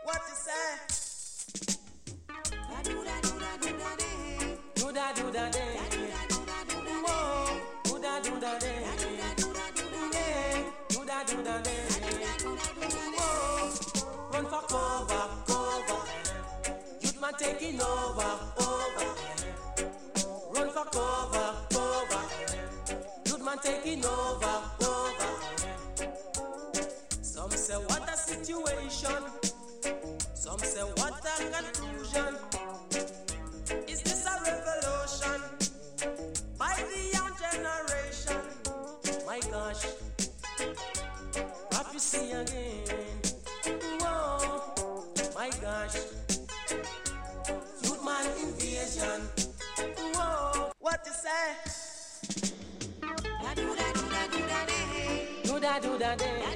What you say? Do da do da do da day. Do da do da day. Do da do da day. Do da do da day. Run for cover, cover. Youth man taking over, over. Run for cover, cover. Youth man taking over, over. Some say what a situation. Some say what a conclusion. Is this a revolution by the young generation? My gosh, prophecy again. Whoa, my gosh, youth man invasion. Whoa, what you say? Do da do da do da day. Do da do da day.